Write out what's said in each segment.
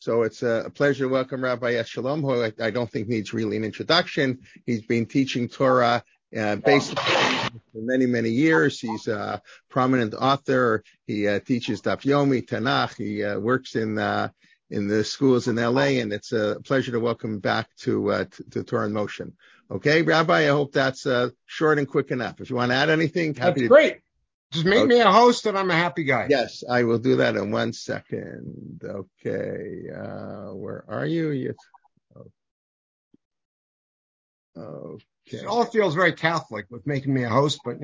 So it's a pleasure to welcome Rabbi Eshshalom, who I don't think needs really an introduction. He's been teaching Torah basically for many, many years. He's a prominent author. He teaches Daf Yomi, Tanakh. He works in the schools in LA, and it's a pleasure to welcome him back to Torah in Motion. Okay, Rabbi, I hope that's short and quick enough. If you want to add anything, happy That's great. Just make me a host and I'm a happy guy. Yes, I will do that in 1 second. Okay, where are you? Okay. It all feels very Catholic with making me a host, but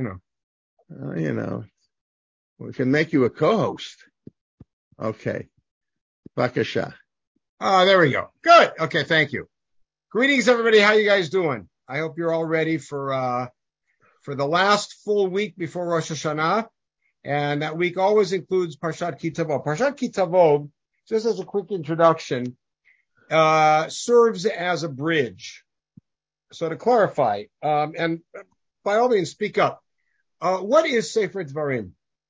we can make you a co-host. Okay. Bakasha. There we go. Good. Okay, thank you. Greetings, everybody. How you guys doing? I hope you're all ready for the last full week before Rosh Hashanah. And that week always includes Parshat Ki Tavo. Parshat Ki Tavo, just as a quick introduction, serves as a bridge. So to clarify, and by all means, speak up. What is Sefer Dvarim?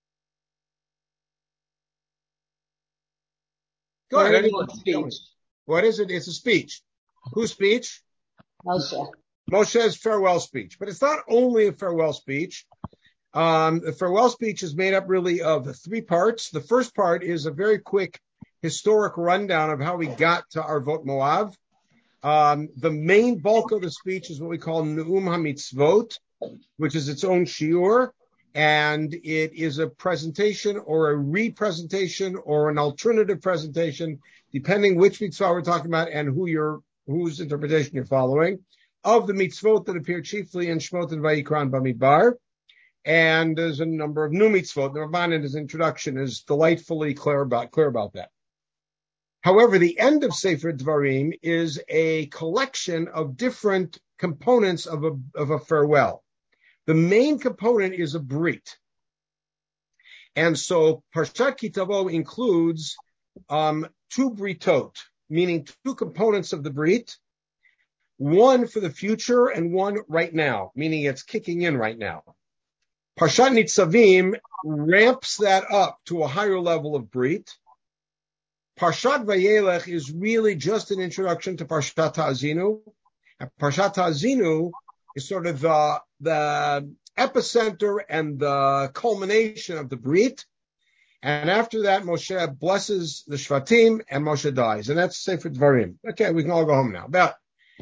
Go ahead. What is it? It's a speech. Whose speech? Moshe's farewell speech. But it's not only a farewell speech. The farewell speech is made up really of 3 parts. The first part is a very quick historic rundown of how we got to Arvot Moav. The main bulk of the speech is what we call Ne'um HaMitzvot, which is its own shiur, and it is a presentation or a representation or an alternative presentation, depending which mitzvah we're talking about and whose interpretation you're following, of the mitzvot that appear chiefly in Shmot and Vayikra and Bamidbar. And there's a number of new mitzvot. The Ramban in his introduction is delightfully clear about that. However, the end of Sefer Dvarim is a collection of different components of a farewell. The main component is a brit. And so Parshat Ki Tavo includes 2 britot, meaning 2 components of the brit, one for the future and one right now, meaning it's kicking in right now. Parshat Nitzavim ramps that up to a higher level of brit. Parshat Vayelech is really just an introduction to Parshat Ha'azinu. And Parshat Ha'azinu is sort of the epicenter and the culmination of the brit. And after that, Moshe blesses the Shvatim and Moshe dies. And that's Sefer Dvarim. Okay, we can all go home now. But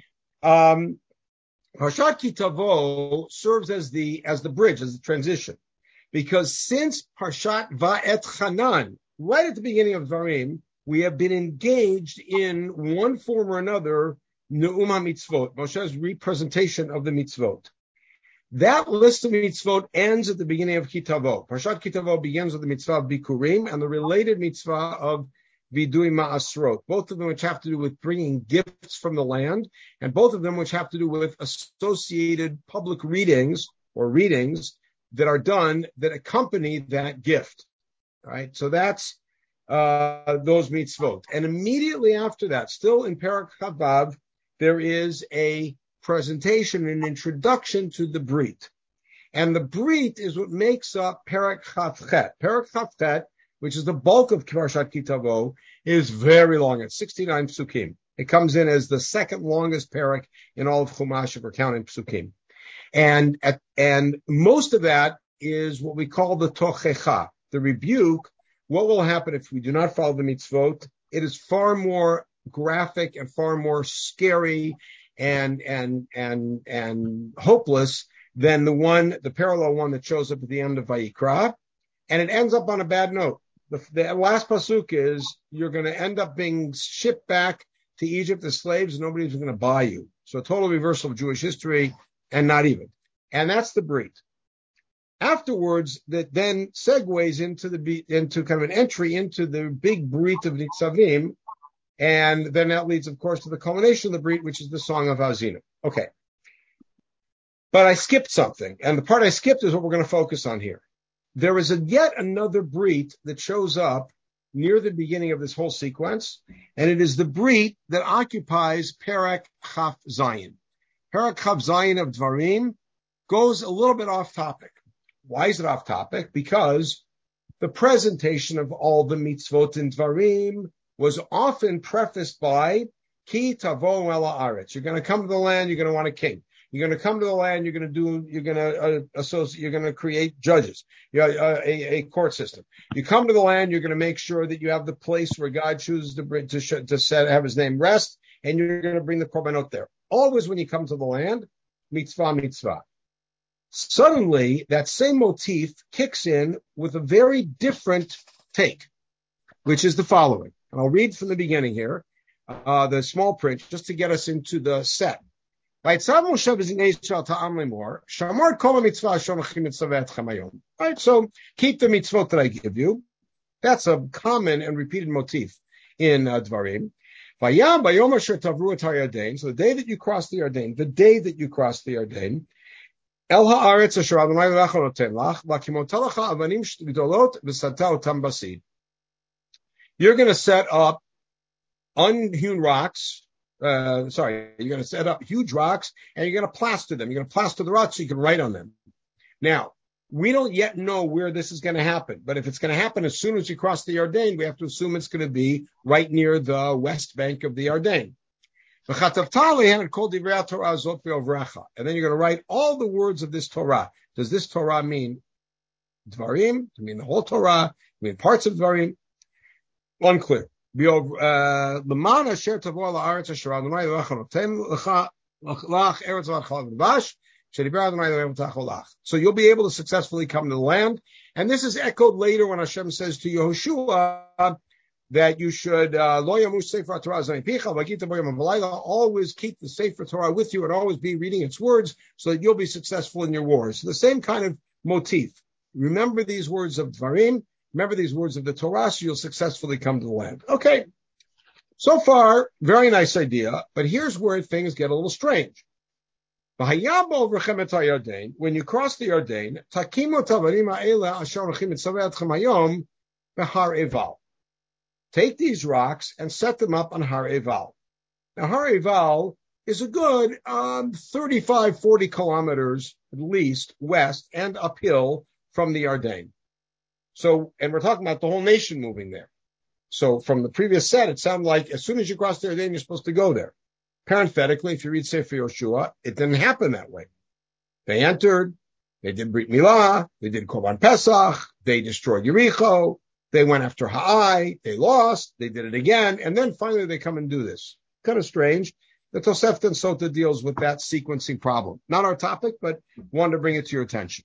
Parshat Ki Tavo serves as the bridge, as the transition. Because since Parshat Va'et Chanan, right at the beginning of Dvarim, we have been engaged in one form or another, Ne'um HaMitzvot, Moshe's representation of the mitzvot. That list of mitzvot ends at the beginning of Ki Tavo. Parshat Ki Tavo begins with the mitzvah of Bikurim and the related mitzvah of Vidui Ma'asrot, both of them which have to do with bringing gifts from the land, and both of them which have to do with associated public readings that are done that accompany that gift. All right, so that's those mitzvot. And immediately after that, still in Perek Chavav, there is a presentation, an introduction to the Brit. And the Brit is what makes up Perek Chavchet. Perek Chavchet, which is the bulk of Parshat Ki Tavo, is very long. It's 69 psukim. It comes in as the second longest perek in all of Chumash if we're counting psukim. And most of that is what we call the tochecha, the rebuke. What will happen if we do not follow the mitzvot? It is far more graphic and far more scary and hopeless than the parallel one that shows up at the end of Vayikra. And it ends up on a bad note. The last pasuk is you're going to end up being shipped back to Egypt as slaves, and nobody's going to buy you. So a total reversal of Jewish history, and not even. And that's the Brit. Afterwards, that then segues into kind of an entry into the big Brit of Nitzavim, and then that leads, of course, to the culmination of the Brit, which is the Song of Ha'azinu. Okay. But I skipped something, and the part I skipped is what we're going to focus on here. There is yet another Brit that shows up near the beginning of this whole sequence, and it is the Brit that occupies Perek Chaf Zayin. Perek Chaf Zayin of Dvarim goes a little bit off topic. Why is it off topic? Because the presentation of all the mitzvot in Dvarim was often prefaced by Ki tavo ela aretz. You're going to come to the land, you're going to want a king. You're going to come to the land, you're going to create judges, a court system. You come to the land, you're going to make sure that you have the place where God chooses to have his name rest, and you're going to bring the korbanot there. Always when you come to the land, mitzvah. Suddenly, that same motif kicks in with a very different take, which is the following. And I'll read from the beginning here, the small print, just to get us into the set. Right, so keep the mitzvot that I give you. That's a common and repeated motif in Dvarim. So the day that you cross the Yarden, El haaretz asher Adonai lecha noten lach, v'kimotelecha avanim gdolot v'sata otam basid. You're going to set up unhewn rocks. You're going to set up huge rocks, and you're going to plaster them. You're going to plaster the rocks so you can write on them. Now, we don't yet know where this is going to happen, but if it's going to happen as soon as you cross the Yarden, we have to assume it's going to be right near the west bank of the Yarden. And then you're going to write all the words of this Torah. Does this Torah mean Dvarim? Does it mean the whole Torah? Does it mean parts of Dvarim? Unclear. So you'll be able to successfully come to the land. And this is echoed later when Hashem says to Yehoshua that you should always keep the Sefer Torah with you and always be reading its words so that you'll be successful in your wars. So the same kind of motif. Remember these words of Dvarim, remember these words of the Torah, so you'll successfully come to the land. Okay. So far, very nice idea, but here's where things get a little strange. When you cross the Yarden, take these rocks and set them up on Har Eval. Now, Har Eval is a good 35, 40 kilometers at least west and uphill from the Yarden. So, and we're talking about the whole nation moving there. So from the previous set, it sounded like as soon as you cross the Yarden, you're supposed to go there. Parenthetically, if you read Sefer Yoshua, it didn't happen that way. They entered, they did Brit Milah, they did Korban Pesach, they destroyed Yericho, they went after Ha'ai, they lost, they did it again, and then finally they come and do this. Kind of strange. The Tosefta and Sota deals with that sequencing problem. Not our topic, but wanted to bring it to your attention.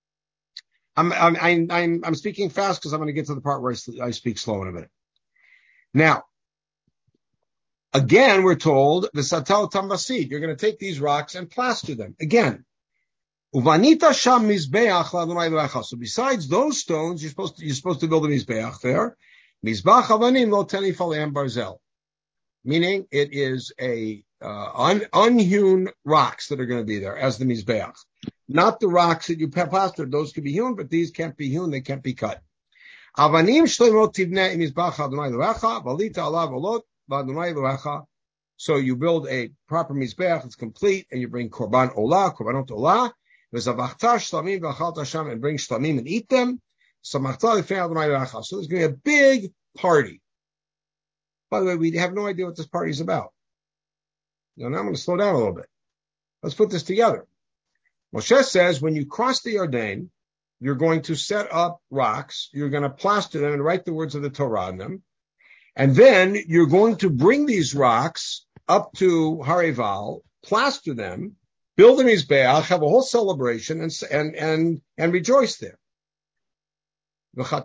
I'm speaking fast because I'm going to get to the part where I speak slow in a minute. Now, again, we're told the Satel Tambasid. You're going to take these rocks and plaster them. Again, Uvanita Sham Mizbeach Ladonai Lecha. So besides those stones, you're supposed to build a Mizbeach there. Mizbach Avanim Lo Tenif Aleim Barzel. Meaning it is a unhewn rocks that are going to be there as the Mizbeach. Not the rocks that you plastered. Those can be hewn, but these can't be hewn. They can't be cut. Avanim Shleimot Tivneh Mizbach Adonai Lecha Valita Alav Olot Adonai Lecha. So you build a proper Mizbeach. It's complete, and you bring Korban Olah, Korbanot Olah. And bring shlamim and eat them. So there's going to be a big party. By the way, we have no idea what this party is about. Now I'm going to slow down a little bit. Let's put this together. Moshe says when you cross the Yarden, you're going to set up rocks, you're going to plaster them and write the words of the Torah on them, and then you're going to bring these rocks up to Har Eval, plaster them, build a Mizbeach, have a whole celebration, and rejoice there. And write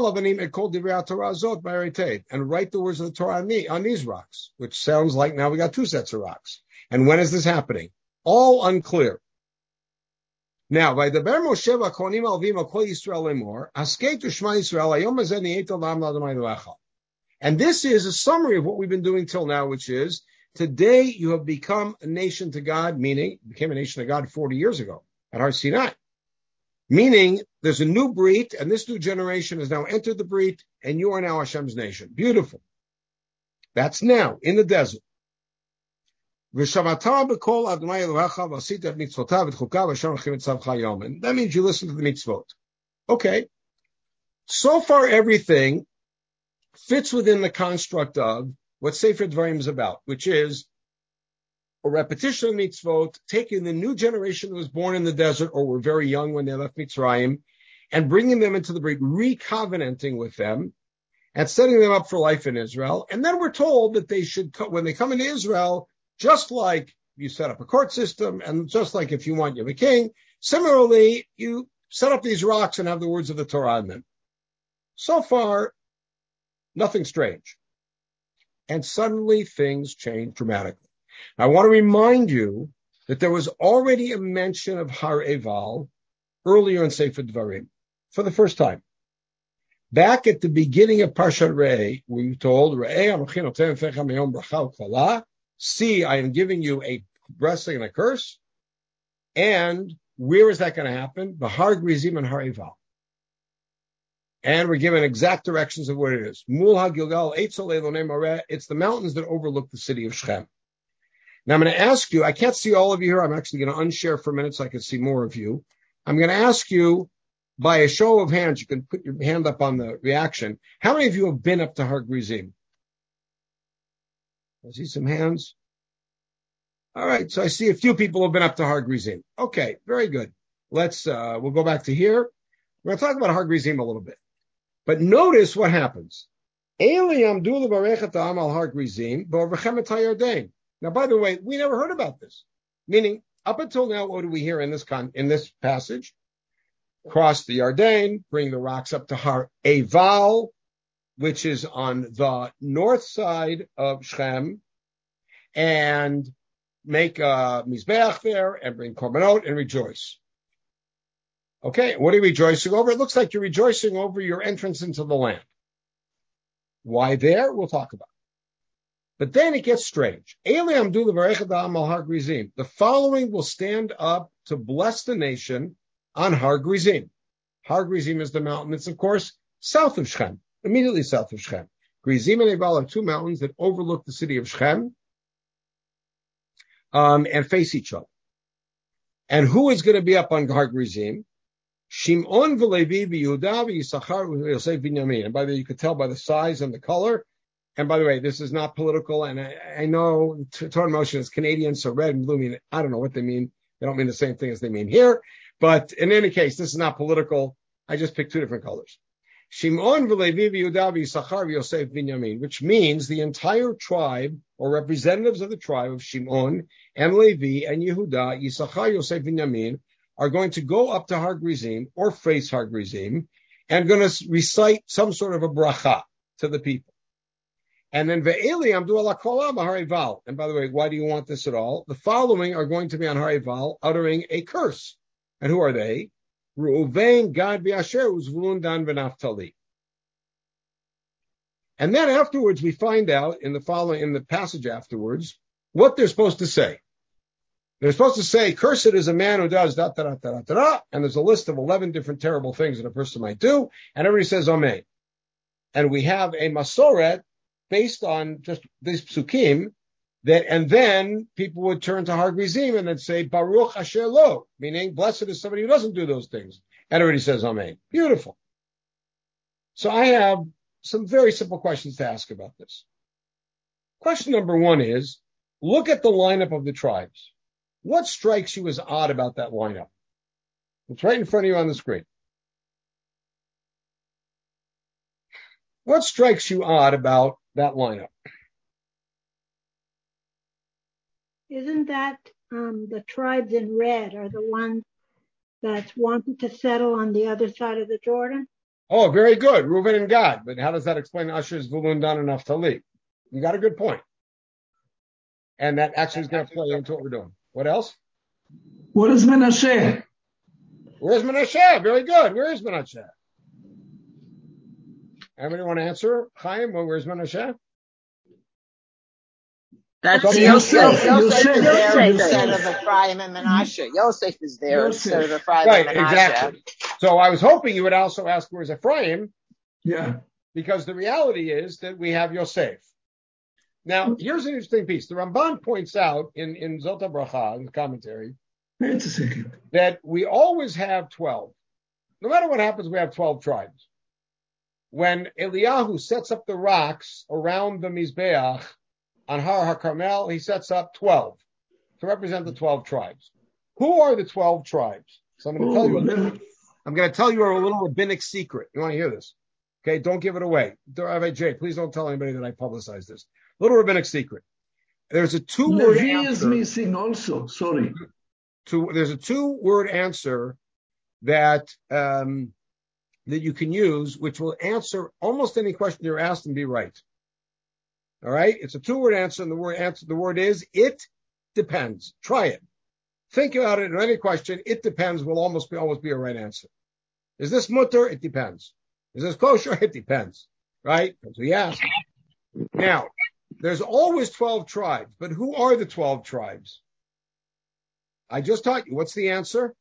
the words of the Torah on these rocks, which sounds like now we got two sets of rocks. And when is this happening? All unclear. Now, by the Ber Moshe v'Kohanim Alvim Kol Yisrael Lemor, Hasketu Shema Yisrael Hayom Hazeh Ni'etel L'Am L'Adonai Lecha. And this is a summary of what we've been doing till now, which is today you have become a nation to God, meaning became a nation to God 40 years ago at Har Sinai. Meaning there's a new Brit, and this new generation has now entered the Brit, and you are now Hashem's nation. Beautiful. That's now in the desert. And that means you listen to the mitzvot. Okay. So far, everything fits within the construct of what Sefer Dvarim is about, which is a repetition of mitzvot, taking the new generation that was born in the desert or were very young when they left Mitzrayim, and bringing them into the brit, recovenanting with them, and setting them up for life in Israel. And then we're told that they should, when they come into Israel, just like you set up a court system, and just like if you want, you have a king, similarly, you set up these rocks and have the words of the Torah in them. So far, nothing strange. And suddenly things change dramatically. I want to remind you that there was already a mention of Har Eval earlier in Sefer Dvarim for the first time. Back at the beginning of Parshat Re'eh, we told, see, I am giving you a blessing and a curse. And where is that going to happen? The Har Grizim and Har Eval. And we're given exact directions of what it is. Mul HaGilgal, it's the mountains that overlook the city of Shechem. Now I'm going to ask you, I can't see all of you here. I'm actually going to unshare for a minute so I can see more of you. I'm going to ask you, by a show of hands, you can put your hand up on the reaction. How many of you have been up to Har Grizim? I see some hands. All right, so I see a few people have been up to Har Grizim. Okay, very good. We'll go back to here. We're going to talk about Har Grizim a little bit. But notice what happens. Now, by the way, we never heard about this. Meaning, up until now, what do we hear in this passage? Cross the Yarden, bring the rocks up to Har Eval, which is on the north side of Shechem, and make a mizbeach there, and bring korbanot and rejoice. Okay, what are you rejoicing over? It looks like you're rejoicing over your entrance into the land. Why there? We'll talk about it. But then it gets strange. The following will stand up to bless the nation on Har Grizim. Har Grizim is the mountain that's, of course, south of Shechem, immediately south of Shechem. Grizim and Ebal are two mountains that overlook the city of Shechem and face each other. And who is going to be up on Har Grizim? Shimon v'Levi v'Yehuda v'Yisachar v'Yosef v'Binyamin. And by the way, you could tell by the size and the color. And by the way, this is not political. And I know Torah motion is Canadian, so red and blue mean, I don't know what they mean. They don't mean the same thing as they mean here. But in any case, this is not political. I just picked two different colors. Shimon v'Levi v'Yehuda v'Yisachar v'Yosef v'Binyamin, which means the entire tribe or representatives of the tribe of Shimon and Levi and Yehuda, Yisachar, Yosef, Binyamin are going to go up to Har Grizim or face Har Grizim and going to recite some sort of a bracha to the people. And then ve'eli amdu ala kolam Har Eval. And by the way, why do you want this at all? The following are going to be on Har Eval uttering a curse. And who are they? Reuven, Gad, v'Asher, Zvulun, Dan, v'Naftali. And then afterwards, we find out in the passage afterwards, what they're supposed to say. They're supposed to say, cursed is a man who does da, da, da, da, da, da, and there's a list of 11 different terrible things that a person might do, and everybody says Amen. And we have a Masoret based on just these psukim, and then people would turn to Har Grizim and then say, Baruch Asher Lo, meaning, blessed is somebody who doesn't do those things. And everybody says Amen. Beautiful. So I have some very simple questions to ask about this. Question number one is, look at the lineup of the tribes. What strikes you as odd about that lineup? It's right in front of you on the screen. What strikes you odd about that lineup? Isn't that the tribes in red are the ones that wanted to settle on the other side of the Jordan? Oh, very good. Reuven and Gad. But how does that explain Asher, Zvulun, Dan, and Naphtali? You got a good point. And that actually is going to play into what we're doing. What else? What is Menashe? Where's Menashe? Very good. Where is Menashe? Anybody want to answer? Chaim, where's Menashe? That's Yosef. Yosef is there instead of Ephraim and Menashe. Yosef is there instead of Ephraim and Menashe. Exactly. So I was hoping you would also ask where's Ephraim. Yeah. Because the reality is that we have Yosef. Now, here's an interesting piece. The Ramban points out in Zot HaBracha, in the commentary, wait a second, that we always have 12. No matter what happens, we have 12 tribes. when Eliyahu sets up the rocks around the Mizbeach on Har HaKarmel, he sets up 12 to represent the 12 tribes. Who are the 12 tribes? So I'm going to tell you a little rabbinic secret. You want to hear this? Okay, don't give it away. Rabbi Jay, please don't tell anybody that I publicize this. Little rabbinic secret. There's a two-word answer. Levi is missing also. Sorry. There's a two-word answer that you can use, which will answer almost any question you're asked and be right. All right? It's a two-word answer, and the word is, it depends. Try it. Think about it in any question. It depends will almost be a right answer. Is this mutter? It depends. Is this kosher? It depends. Right? Because we ask. Now, there's always 12 tribes, but who are the 12 tribes? I just taught you. What's the answer?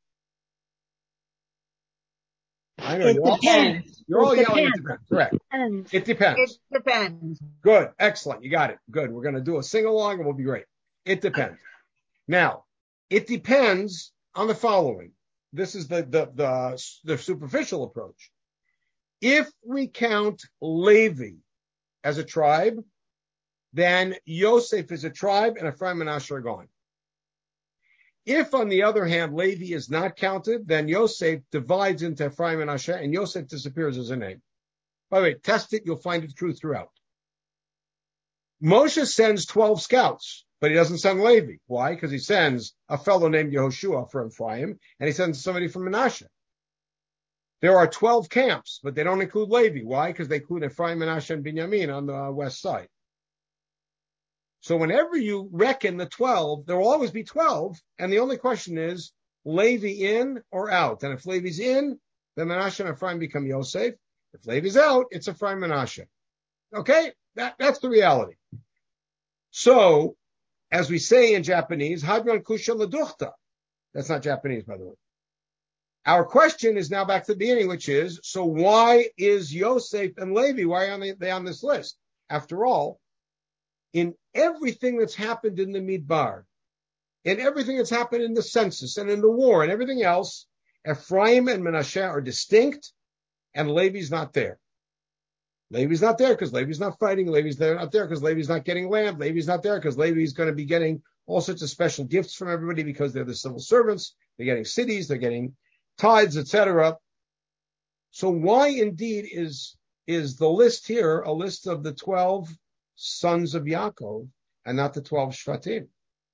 I know you're all yelling. It depends. Correct. It depends. It depends. Good. Excellent. You got it. Good. We're going to do a sing-along and we'll be great. It depends. Now, it depends on the following. This is the superficial approach. If we count Levi as a tribe, then Yosef is a tribe and Ephraim and Asher are gone. If, on the other hand, Levi is not counted, then Yosef divides into Ephraim and Asher, and Yosef disappears as a name. By the way, test it, you'll find it true throughout. Moshe sends 12 scouts, but he doesn't send Levi. Why? Because he sends a fellow named Yehoshua for Ephraim, and he sends somebody from Manasseh. There are 12 camps, but they don't include Levi. Why? Because they include Ephraim, Manasseh, and Binyamin on the west side. So whenever you reckon the 12, there will always be 12, and the only question is, Levi in or out? And if Levi's in, then Manasseh and Ephraim become Yosef. If Levi's out, it's Ephraim and Manasseh. Okay? That's the reality. So, as we say in Japanese, Hadron Kusha Laduchta. That's not Japanese, by the way. Our question is now back to the beginning, which is, so why is Yosef and Levi, why are they on this list? After all, in everything that's happened in the Midbar, in everything that's happened in the census and in the war and everything else, Ephraim and Manasseh are distinct and Levi's not there. Levi's not there because Levi's not fighting. Levi's not there because Levi's not getting land. Levi's not there because Levi's going to be getting all sorts of special gifts from everybody because they're the civil servants. They're getting cities. They're getting tithes, etc. So why indeed is the list here a list of the 12 sons of Yaakov and not the 12 Shvatim?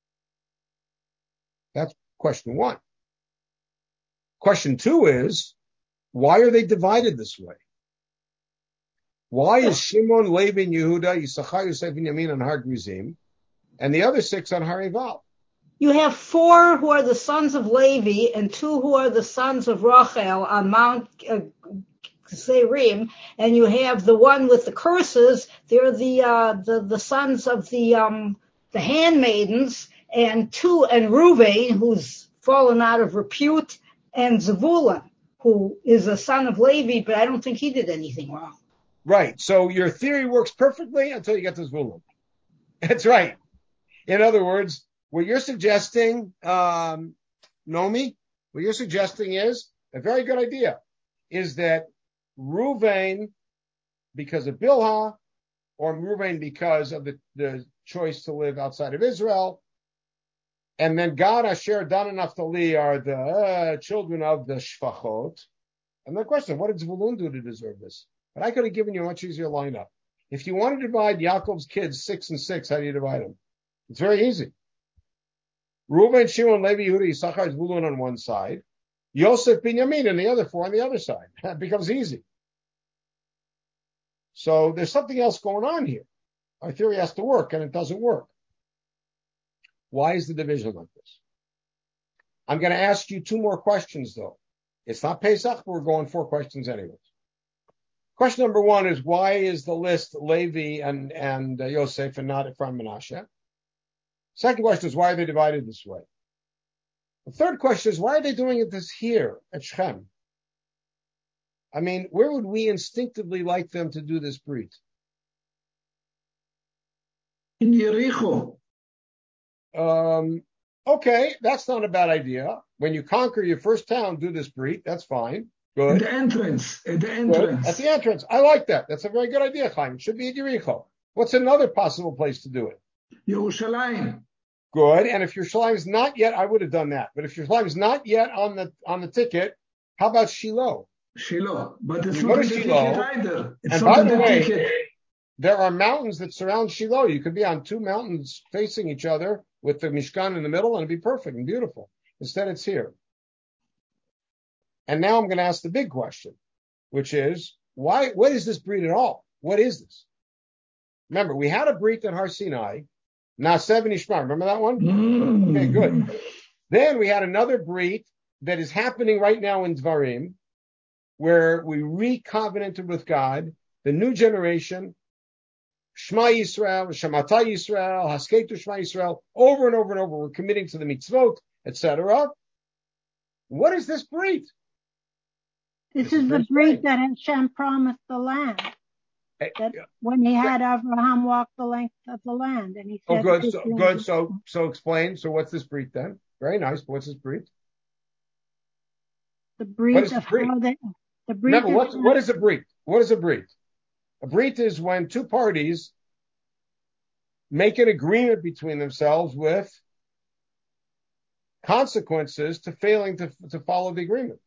That's question one. Question two is, why are they divided this way? Why is Shimon, Levi, Yehuda, Yisachar, Yosef, and Yamin on Har Gerizim, and the other 6 on Har Eval? You have 4 who are the sons of Levi and 2 who are the sons of Rachel on Mount Serim, and you have the one with the curses. They're the sons of the handmaidens, and Reuven, who's fallen out of repute, and Zevulun, who is a son of Levi, but I don't think he did anything wrong. Right. So your theory works perfectly until you get to Zevulun. That's right. In other words, what you're suggesting, Nomi, what you're suggesting is a very good idea, is that Reuven, because of Bilhah, or Reuven because of the choice to live outside of Israel, and then Gad, Asher, Dan, and Naphtali are the children of the Shfachot. And the question, what did Zvulun do to deserve this? But I could have given you a much easier lineup. If you want to divide Yaakov's kids 6 and 6, how do you divide them? It's very easy. Reuven, Shimon, Levi, Yehuda, Yisachar, Zvulun on one side. Yosef, Binyamin, and the other 4 on the other side. That becomes easy. So there's something else going on here. Our theory has to work, and it doesn't work. Why is the division like this? I'm going to ask you 2 more questions, though. It's not Pesach, but we're going 4 questions anyways. Question number 1 is, why is the list Levi and Yosef and not Ephraim and Manasseh? Second question is, why are they divided this way? The third question is, why are they doing this here at Shechem? I mean, where would we instinctively like them to do this brit? In Yericho. Okay, that's not a bad idea. When you conquer your first town, do this brit. That's fine. Good. At the entrance. Good. At the entrance. I like that. That's a very good idea, Chaim. It should be at Yericho. What's another possible place to do it? Yerushalayim. Good. And if Yerushalayim is not yet, I would have done that. But if Yerushalayim is not yet on the ticket, how about Shiloh? Shiloh. But it's You not go the to ticket Shiloh, either. It's and not by on the the way, ticket. there are mountains that surround Shiloh. You could be on two mountains facing each other with the Mishkan in the middle, and it'd be perfect and beautiful. Instead, it's here. And now I'm going to ask the big question, which is, why? What is this brit at all? What is this? Remember, we had a brit at Har Sinai, Naaseh v'Nishma. Remember that one? Okay, good. Then we had another brit that is happening right now in Dvarim, where we re-covenanted with God, the new generation, Shema Yisrael, Shemata Yisrael, Hasketu Shema Yisrael, over and over and over. We're committing to the mitzvot, etc. What is this brit? This is the brit that Hashem promised the land. That when he had Abraham walk the length of the land, and he said, "Oh, good. So explain. So what's this brit then? Very nice. But what's this brit? The brit of how the brit. Remember, what is a brit? What is a brit? A brit is when two parties make an agreement between themselves with consequences to failing to follow the agreement.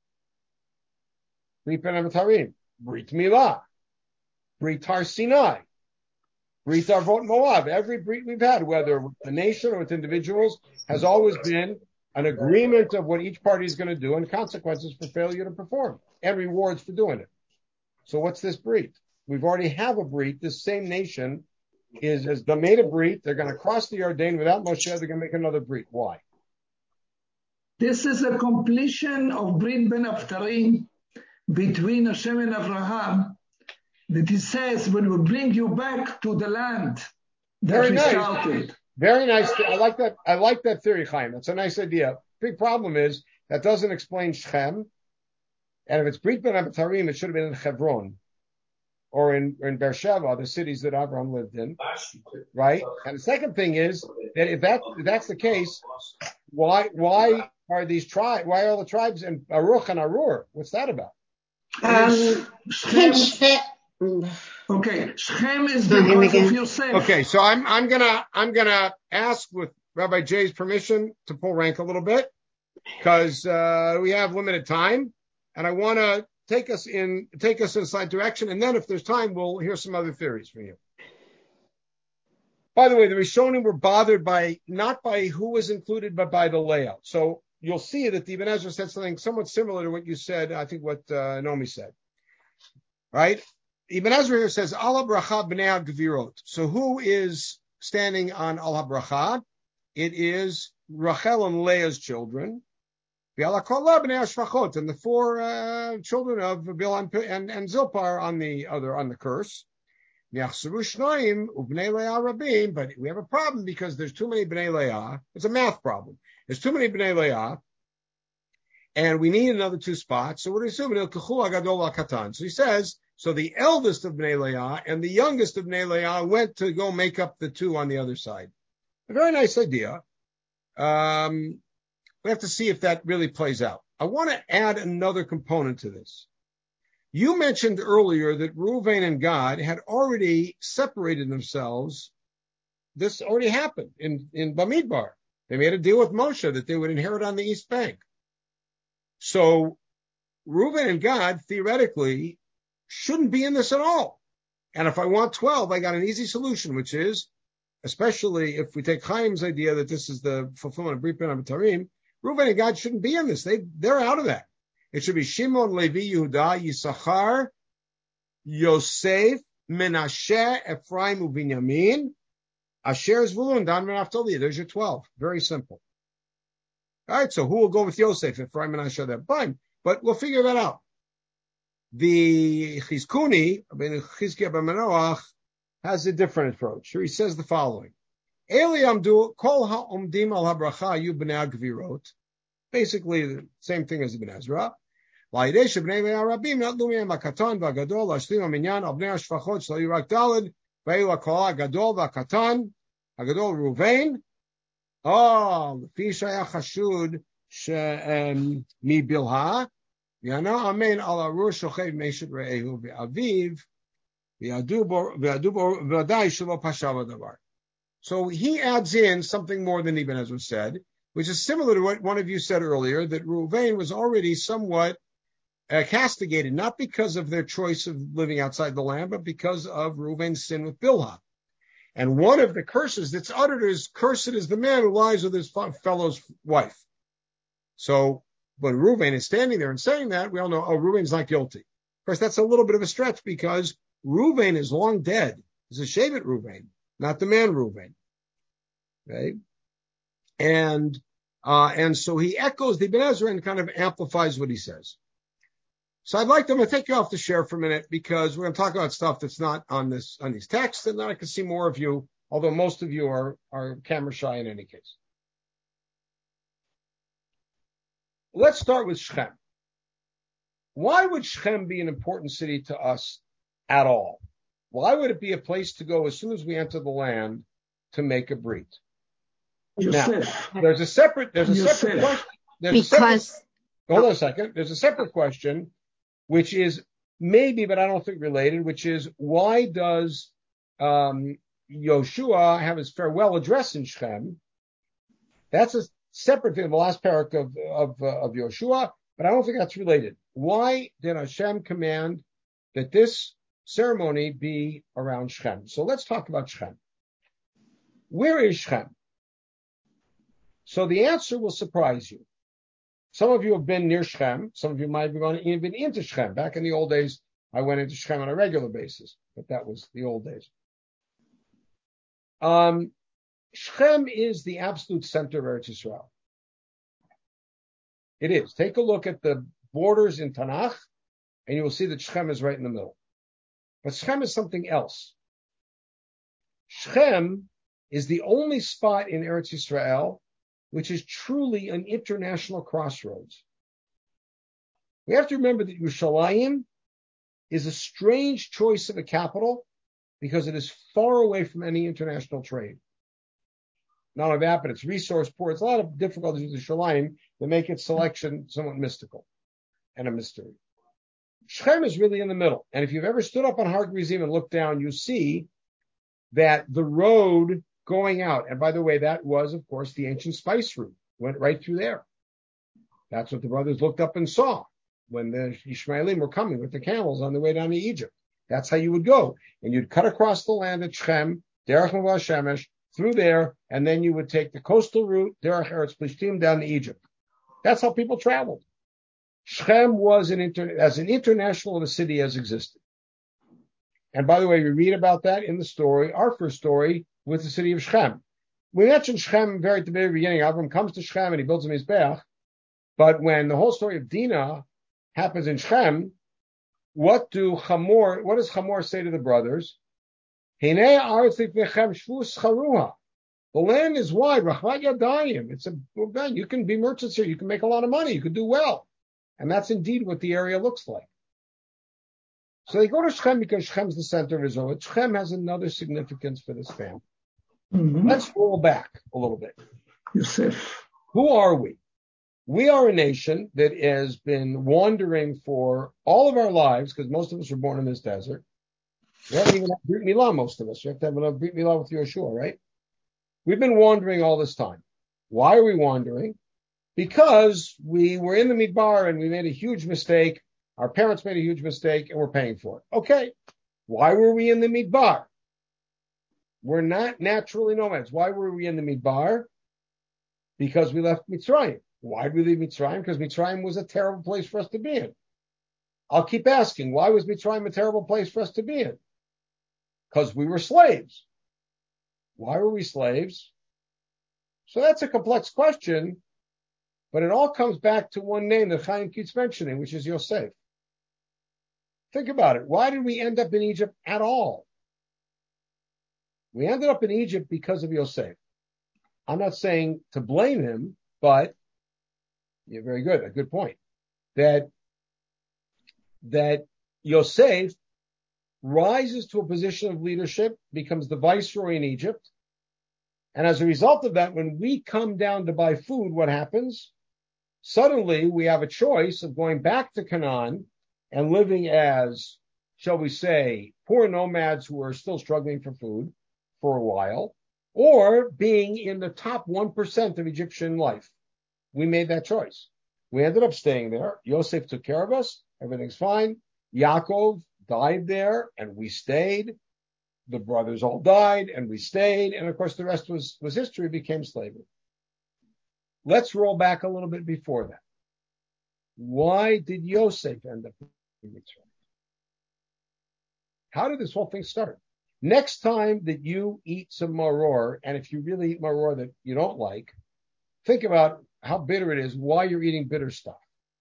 Brit Ben Avtarim, Brit Milah, Brit Har Sinai, Brit Arvot Moab. Every brit we've had, whether with the nation or with individuals, has always been an agreement of what each party is going to do and consequences for failure to perform and rewards for doing it. So what's this brit? We've already have a brit. This same nation has made a brit. They're going to cross the Yarden without Moshe. They're going to make another brit. Why? This is a completion of Brit Ben Avtarim between Hashem and Abraham, that he says, when we bring you back to the land that we started. Very nice. I like that theory, Chaim. That's a nice idea. Big problem is that doesn't explain Shechem. And if it's Brit Ben Avtarim, it should have been in Hebron or in Beersheba, the cities that Abraham lived in, right? And the second thing is that if that's the case, why are these tribes? Why are all the tribes in Aruch and Arur? What's that about? Shechem. Okay, Shechem is because of Yosef. Okay, so I'm gonna ask with Rabbi Jay's permission to pull rank a little bit because we have limited time, and I want to take us in a slight direction, and then if there's time, we'll hear some other theories from you. By the way, the Rishonim were bothered not by who was included, but by the layout. So you'll see that the Ibn Ezra said something somewhat similar to what you said, I think what Nomi said. Right? Ibn Ezra here says, Al HaBracha B'nei HaGvirot. So who is standing on Al HaBracha? It is Rachel and Leah's children. V'Al HaKolah B'nei HaShvachot. And the four children of Bilhah and Zilpah are on the curse. But we have a problem because there's too many B'nai Leah. It's a math problem. There's too many B'nai Leah, and we need another two spots. So what do we assume? So he says, so the eldest of B'nai Leah and the youngest of B'nai Leah went to go make up the two on the other side. A very nice idea. We have to see if that really plays out. I want to add another component to this. You mentioned earlier that Reuven and Gad had already separated themselves. This already happened in Bamidbar. They made a deal with Moshe that they would inherit on the East Bank. So Reuven and Gad theoretically shouldn't be in this at all. And if I want 12, I got an easy solution, which is, especially if we take Chaim's idea that this is the fulfillment of Brit Ben Avtarim, Reuven and Gad shouldn't be in this. They're out of that. It should be Shimon, Levi, Yehuda, Yisachar, Yosef, Menashe, Ephraim, Ubinyamin, Asher, Zvulun, Dan, and Naphtali. There's your 12. Very simple. All right, so who will go with Yosef, Ephraim, and Asher? That fine, but we'll figure that out. The Chizkuni, Chizkiah ben Manoach, has a different approach. He says the following: Eli amdu kol ha'omdim al habracha yu b'nei ha'gvirot. Basically, the same thing as Ibn Ezra. La'idei shebnei le'ah rabim natlu me'em ha'katan v'ha'gadol ha'shlim ha'minyan al bnei ha'shvachot shlo yu rak daled v'elu ha'kol ha'gadol v'ha'katan ha'gadol Ruvain. Lefi shaya chashud mi Bilhah Amen ala rush shochev meshet re'ehu ve'aviv ve'adu v'adai shelo pashav davar. So he adds in something more than Ibn Ezra said, which is similar to what one of you said earlier, that Reuven was already somewhat castigated, not because of their choice of living outside the land, but because of Reuven's sin with Bilhah. And one of the curses that's uttered is, cursed is the man who lies with his fellow's wife. So when Reuven is standing there and saying that, we all know, Reuven's not guilty. Of course, that's a little bit of a stretch because Reuven is long dead. It's a Shevet Reuven, not the man Reuven. Right? And so he echoes the Ibn Ezra and kind of amplifies what he says. So I'm going to take you off the share for a minute because we're going to talk about stuff that's not on these texts, and then I can see more of you, although most of you are camera shy in any case. Let's start with Shechem. Why would Shechem be an important city to us at all? Why would it be a place to go as soon as we enter the land to make a brit? Now, there's a separate question. Hold on a second. There's a separate question, which is maybe, but I don't think related, which is why does Yoshua have his farewell address in Shechem? That's a separate thing, the last parak of Yoshua, but I don't think that's related. Why did Hashem command that this ceremony be around Shechem? So let's talk about Shechem. Where is Shechem? So the answer will surprise you. Some of you have been near Shechem. Some of you might have even into Shechem. Back in the old days, I went into Shechem on a regular basis, but that was the old days. Shechem is the absolute center of Eretz Yisrael. It is. Take a look at the borders in Tanakh, and you will see that Shechem is right in the middle. But Shechem is something else. Shechem is the only spot in Eretz Yisrael which is truly an international crossroads. We have to remember that Yerushalayim is a strange choice of a capital because it is far away from any international trade. Not only that, but it's resource poor. It's a lot of difficulties with Yerushalayim that make its selection somewhat mystical and a mystery. Shechem is really in the middle. And if you've ever stood up on Har Gerizim and looked down, you see that the road going out, and by the way, that was, of course, the ancient spice route, went right through there. That's what the brothers looked up and saw when the Ishmaelim were coming with the camels on the way down to Egypt. That's how you would go. And you'd cut across the land at Shechem, Derech Mavah Shemesh, through there, and then you would take the coastal route, Derech Eretz Plishtim, down to Egypt. That's how people traveled. Shechem was as an international of a city as existed. And by the way, we read about that in the story, our first story, with the city of Shechem. We mentioned Shechem very at the very beginning. Avram comes to Shechem and he builds a Mizbeach. But when the whole story of Dinah happens in Shechem, what does Hamor say to the brothers? The land is wide. You can be merchants here. You can make a lot of money. You can do well. And that's indeed what the area looks like. So they go to Shechem because Shechem's the center of Israel. But Shechem has another significance for this family. Mm-hmm. Let's roll back a little bit. Yosef. Who are we? We are a nation that has been wandering for all of our lives, because most of us were born in this desert. We haven't even had Brit Milah, most of us. You have to have a Brit Milah with Yoshua, right? We've been wandering all this time. Why are we wandering? Because we were in the Midbar and we made a huge mistake. Our parents made a huge mistake and we're paying for it. Okay. Why were we in the Midbar? We're not naturally nomads. Why were we in the Midbar? Because we left Mitzrayim. Why did we leave Mitzrayim? Because Mitzrayim was a terrible place for us to be in. I'll keep asking, why was Mitzrayim a terrible place for us to be in? Because we were slaves. Why were we slaves? So that's a complex question, but it all comes back to one name that Chaim keeps mentioning, which is Yosef. Think about it. Why did we end up in Egypt at all? We ended up in Egypt because of Yosef. I'm not saying to blame him, but yeah, very good. A good point. That Yosef rises to a position of leadership, becomes the viceroy in Egypt. And as a result of that, when we come down to buy food, what happens? suddenly we have a choice of going back to Canaan and living as, shall we say, poor nomads who are still struggling for food for a while, or being in the top 1% of Egyptian life. We made that choice. We ended up staying there. Yosef took care of us. Everything's fine. Yaakov died there, and we stayed. The brothers all died, and we stayed. And of course, the rest was history, became slavery. Let's roll back a little bit before that. Why did Yosef end up in Mitzrayim? How did this whole thing start? Next time that you eat some maror, and if you really eat maror that you don't like, think about how bitter it is, why you're eating bitter stuff.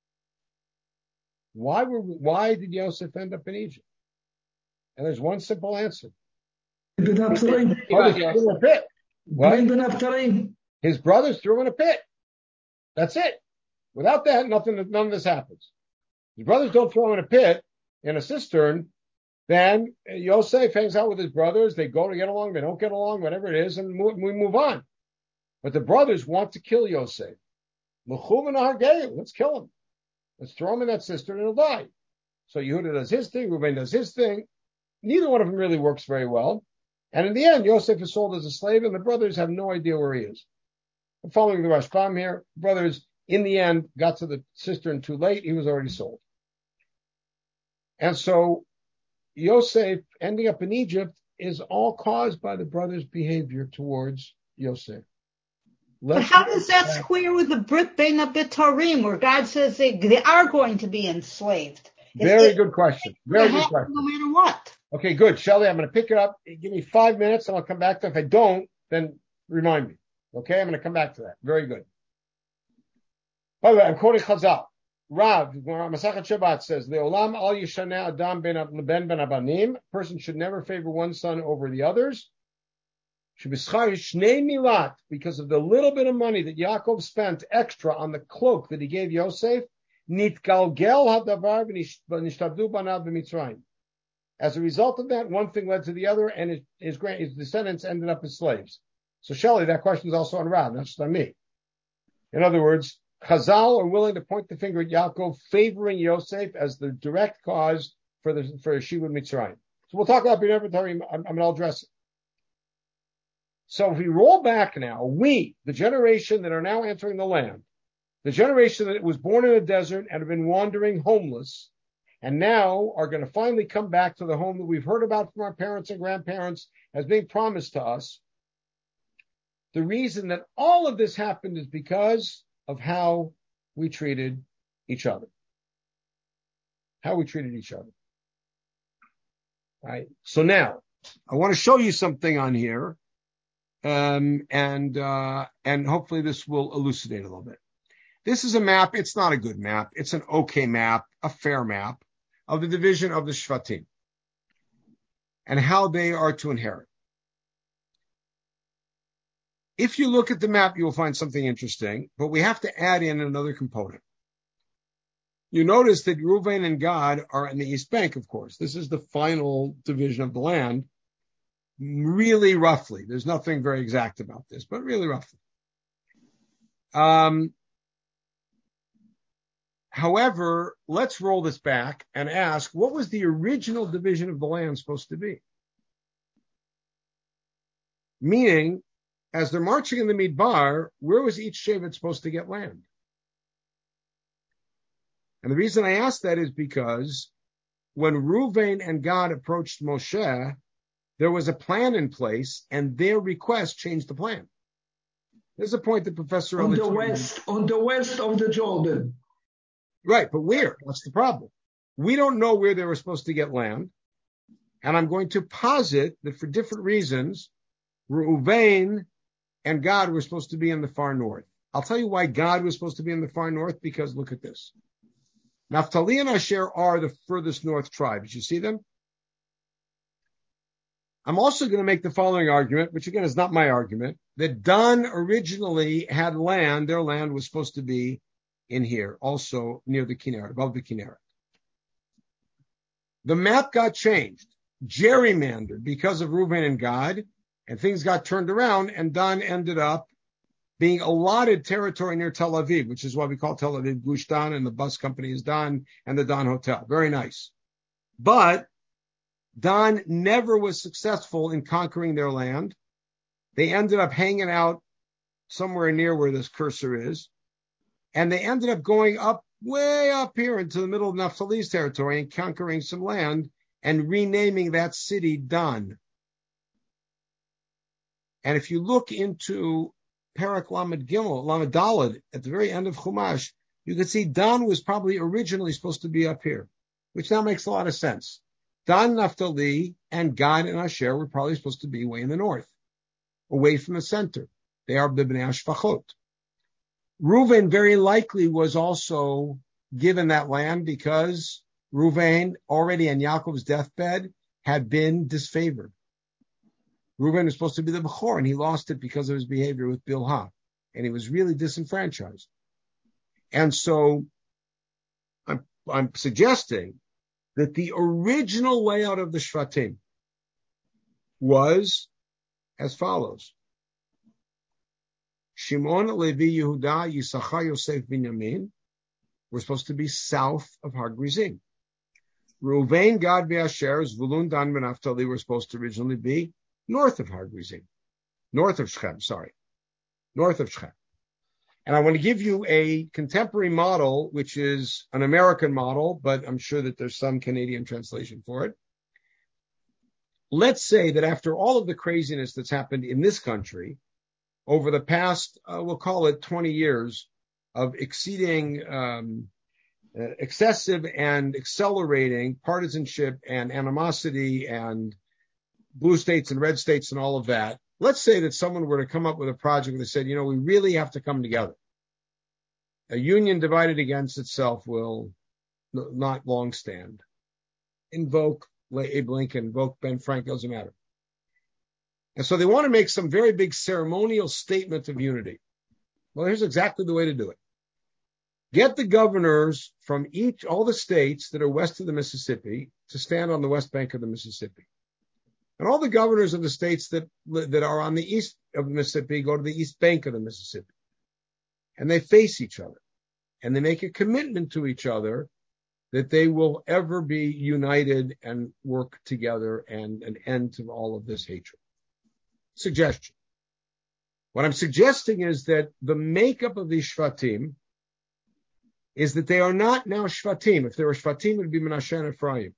Why did Yosef end up in Egypt? And there's one simple answer. His brothers threw him in a pit. What? His brothers threw him in a pit. That's it. Without that, none of this happens. His brothers don't throw him in a pit, in a cistern. Then Yosef hangs out with his brothers. They go to get along. They don't get along, whatever it is, and we move on. But the brothers want to kill Yosef. Let's kill him. Let's throw him in that cistern and he'll die. So Yehuda does his thing. Reuben does his thing. Neither one of them really works very well. And in the end, Yosef is sold as a slave, and the brothers have no idea where he is. I'm following the Rashbam here. Brothers, in the end, got to the cistern too late. He was already sold. And so Yosef ending up in Egypt is all caused by the brothers' behavior towards Yosef. But how does that square with the Brit Bein HaBitarim, where God says they are going to be enslaved? Very good question. Very good question. No matter what. Okay, good. Shelley, I'm going to pick it up. Give me 5 minutes and I'll come back to it. If I don't, then remind me. Okay, I'm going to come back to that. Very good. By the way, I'm quoting Chazal. Rav, Masachet Shabbat says, "Leolam al yishaneh adam ben abanim." A person should never favor one son over the others. Shebischar shnei milat, because of the little bit of money that Yaakov spent extra on the cloak that he gave Yosef. Nitgalgel hadavar v'nishtavdu banav b'Mitzrayim. As a result of that, one thing led to the other, and his descendants ended up as slaves. So, Shelley, that question is also on Rav, not just on me. In other words, Chazal are willing to point the finger at Yaakov, favoring Yosef as the direct cause for Shibud Mitzrayim. So we'll talk about Bnei Bitarim. I'm going to address it. So if we roll back now, we, the generation that are now entering the land, the generation that was born in a desert and have been wandering homeless, and now are going to finally come back to the home that we've heard about from our parents and grandparents as being promised to us. The reason that all of this happened is because of how we treated each other. How we treated each other. Right? So now, I want to show you something on here, and hopefully this will elucidate a little bit. This is a map. It's not a good map. It's an okay map, a fair map of the division of the Shvatim and how they are to inherit. If you look at the map, you will find something interesting, but we have to add in another component. You notice that Reuven and Gad are in the East Bank, of course. This is the final division of the land, really roughly. There's nothing very exact about this, but really roughly. However, let's roll this back and ask, what was the original division of the land supposed to be? Meaning, as they're marching in the Midbar, where was each Shevet supposed to get land? And the reason I ask that is because when Reuven and Gad approached Moshe, there was a plan in place, and their request changed the plan. There's a point that Professor on the west of the Jordan. Right, but where? That's the problem. We don't know where they were supposed to get land, and I'm going to posit that for different reasons, Reuven and Gad were supposed to be in the far north. I'll tell you why Gad was supposed to be in the far north, because look at this. Naphtali and Asher are the furthest north tribes. You see them? I'm also going to make the following argument, which again is not my argument, that Dan originally had land. Their land was supposed to be in here, also near the Kinneret, above the Kinneret. The map got changed, gerrymandered because of Reuven and Gad, and things got turned around, and Dan ended up being allotted territory near Tel Aviv, which is why we call Tel Aviv Gush Dan, and the bus company is Dan, and the Dan Hotel. Very nice. But Dan never was successful in conquering their land. They ended up hanging out somewhere near where this cursor is, and they ended up going up, way up here into the middle of Naphtali's territory and conquering some land and renaming that city Dan. And if you look into Parak Lamed Gimel, Lamed Daled, at the very end of Chumash, you can see Dan was probably originally supposed to be up here, which now makes a lot of sense. Dan, Naphtali, and Gad and Asher were probably supposed to be way in the north, away from the center. They are the Bnei Ashfachot. Reuven very likely was also given that land because Reuven, already on Yaakov's deathbed, had been disfavored. Reuven was supposed to be the Bechor, and he lost it because of his behavior with Bilhah, and he was really disenfranchised. And so I'm suggesting that the original layout of the Shvatim was as follows. Shimon, Levi, Yehuda, Yisachar, Yosef, Binyamin were supposed to be south of Har Grizim. Reuven, Gad, Asher, Zvulun, Dan, and Naphtali were supposed to originally be north of Har Grizim. North of Shechem. And I want to give you a contemporary model, which is an American model, but I'm sure that there's some Canadian translation for it. Let's say that after all of the craziness that's happened in this country over the past, we'll call it 20 years of exceeding, excessive and accelerating partisanship and animosity and blue states and red states and all of that. Let's say that someone were to come up with a project that said, we really have to come together. A union divided against itself will not long stand. Invoke Abe Lincoln, invoke Ben Frank, doesn't matter. And so they want to make some very big ceremonial statement of unity. Well, here's exactly the way to do it. Get the governors from all the states that are west of the Mississippi to stand on the west bank of the Mississippi. And all the governors of the states that are on the east of the Mississippi go to the east bank of the Mississippi. And they face each other. And they make a commitment to each other that they will ever be united and work together and an end to all of this hatred. Suggestion. What I'm suggesting is that the makeup of these Shvatim is that they are not now Shvatim. If they were Shvatim, it would be Menashe and Ephraim.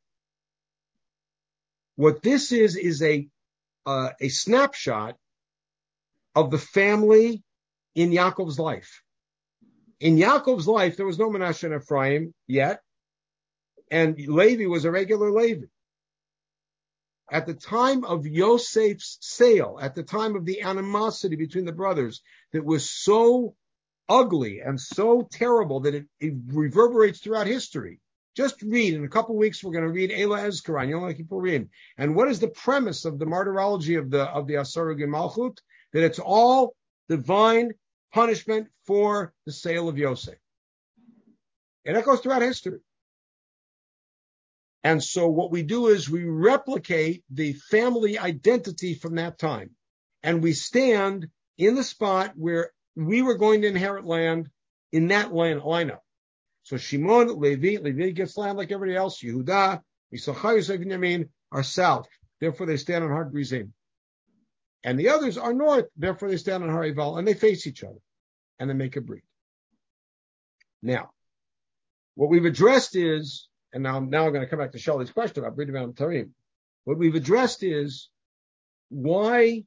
What this is a snapshot of the family in Yaakov's life. In Yaakov's life, there was no Menashe and Ephraim yet, and Levi was a regular Levi. At the time of Yosef's sale, at the time of the animosity between the brothers that was so ugly and so terrible that it reverberates throughout history. Just read. In a couple of weeks, we're going to read Eila Ezkaran, Yom Kippurim. And what is the premise of the martyrology of the Asarug in Malchut? That it's all divine punishment for the sale of Yosef. And that goes throughout history. And so what we do is we replicate the family identity from that time. And we stand in the spot where we were going to inherit land in that land lineup. So Shimon, Levi gets land like everybody else. Yehuda, Yisachar, Yosef, Binyamin are south. Therefore, they stand on Har Grizim. And the others are north. Therefore, they stand on Har Eival. And they face each other. And they make a breed. Now, what we've addressed is, and now I'm going to come back to Shali's question about Brit Milah Tarim. What we've addressed is why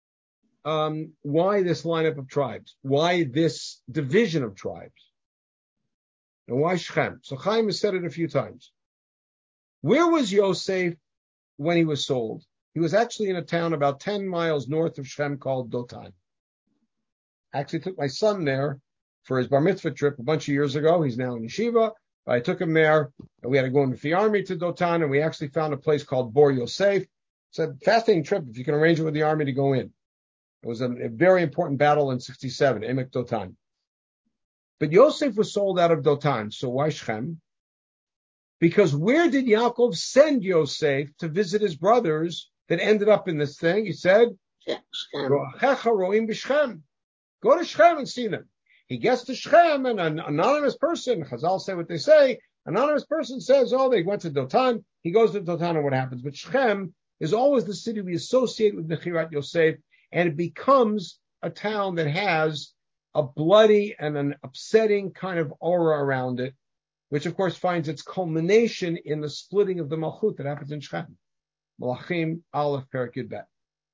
this lineup of tribes? Why this division of tribes? And why Shechem? So Chaim has said it a few times. Where was Yosef when he was sold? He was actually in a town about 10 miles north of Shechem called Dotan. I actually took my son there for his bar mitzvah trip a bunch of years ago. He's now in yeshiva. I took him there, and we had to go into the army to Dotan, and we actually found a place called Bor Yosef. It's a fascinating trip if you can arrange it with the army to go in. It was a very important battle in 67, Emek Dotan. But Yosef was sold out of Dotan, so why Shechem? Because where did Yaakov send Yosef to visit his brothers that ended up in this thing? He said, Shechem. Go to Shechem and see them. He gets to Shechem, and an anonymous person, Chazal say what they say, anonymous person says, oh, they went to Dotan. He goes to Dotan, and what happens? But Shechem is always the city we associate with Mechirat Yosef, and it becomes a town that has a bloody and an upsetting kind of aura around it, which of course finds its culmination in the splitting of the Malchut that happens in Shechem. Malachim Aleph Perek Yud Bet.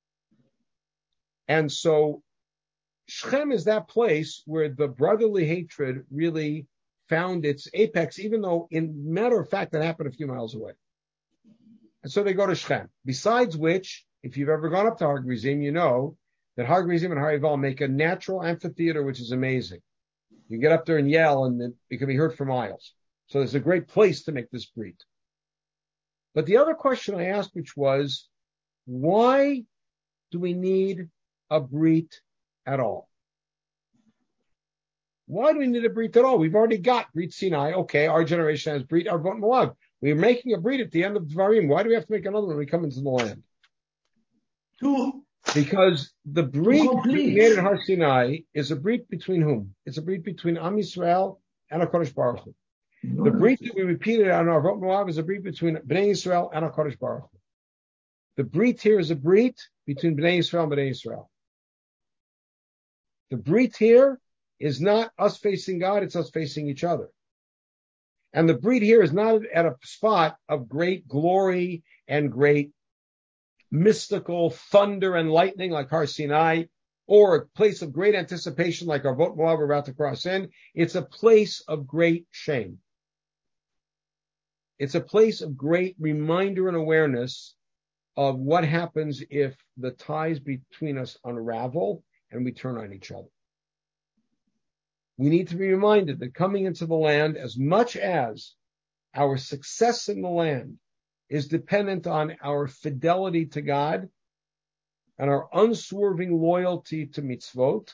And so Shechem is that place where the brotherly hatred really found its apex, even though in matter of fact that happened a few miles away. And so they go to Shechem. Besides which, if you've ever gone up to Har Gerizim, you know that Har Gerizim and Har Eival make a natural amphitheater, which is amazing. You get up there and yell, and it can be heard for miles. So it's a great place to make this brit. But the other question I asked, which was, why do we need a brit at all? Why do we need a brit at all? We've already got Brit Sinai. Okay, our generation has Brit Arvot Moab. We're making a brit at the end of Dvarim. Why do we have to make another one when we come into the land? Because the brit we made at Har Sinai is a brit between whom? It's a brit between Am Yisrael and HaKadosh Baruch Hu. The brit that we repeated on Arvot Moab is a brit between Bnei Yisrael and HaKadosh Baruch Hu. The brit here is a brit between Bnei Yisrael and Bnei Yisrael. The brit here is not us facing God, it's us facing each other. And the brit here is not at a spot of great glory and great mystical thunder and lightning like Har Sinai, or a place of great anticipation like Arvot Moab we're about to cross in. It's a place of great shame. It's a place of great reminder and awareness of what happens if the ties between us unravel and we turn on each other. We need to be reminded that coming into the land, as much as our success in the land is dependent on our fidelity to God and our unswerving loyalty to mitzvot,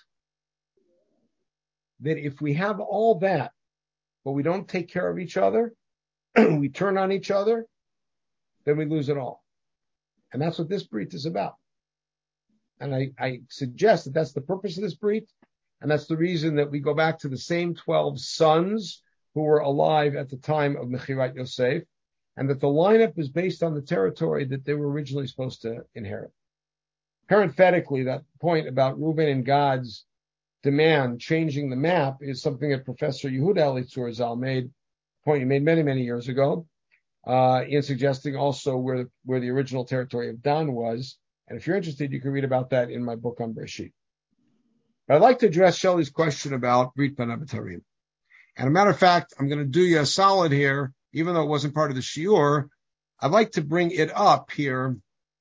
that if we have all that, but we don't take care of each other, we turn on each other, then we lose it all. And that's what this brit is about. And I suggest that that's the purpose of this brit, and that's the reason that we go back to the same 12 sons who were alive at the time of Mechirat Yosef, and that the lineup is based on the territory that they were originally supposed to inherit. Parenthetically, that point about Reuben and Gad's demand changing the map is something that Professor Yehuda Elitzur Zal made, a point he made many, many years ago, in suggesting also where the original territory of Dan was. And if you're interested, you can read about that in my book on Bereshit. But I'd like to address Shelley's question about Brit Ben Abitarim. And a matter of fact, I'm going to do you a solid here, even though it wasn't part of the shiur. I'd like to bring it up here.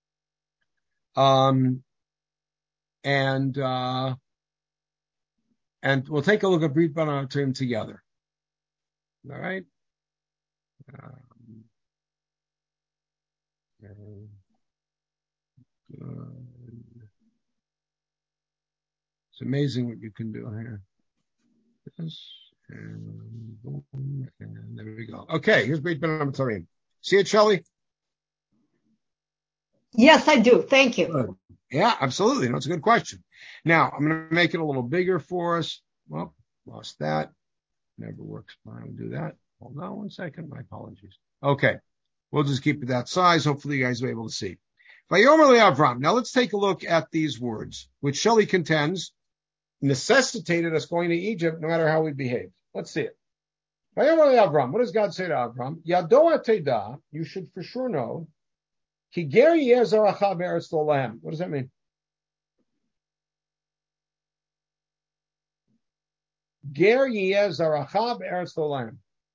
And we'll take a look at Brit Ben Abitarim together. All right. It's amazing what you can do here. This and boom, and there we go. Okay, here's Brit Ben Abitarim. See it, Shelley? Yes, I do. Thank you. Good. Yeah, absolutely. No, it's a good question. Now, I'm going to make it a little bigger for us. Well, lost that. Never works fine. I'll do that. Hold on 1 second. My apologies. Okay. We'll just keep it that size. Hopefully you guys will be able to see. Vayomer le'Avram. Now let's take a look at these words, which Shelley contends necessitated us going to Egypt no matter how we behaved. Let's see it. Vayomer le'Avram. What does God say to Avram? Yadoa teda. You should for sure know. Ki ger yeh zaracha be'eretz lo lahem. What does that mean? Ger yeh zaracha be'eretz lo lahem.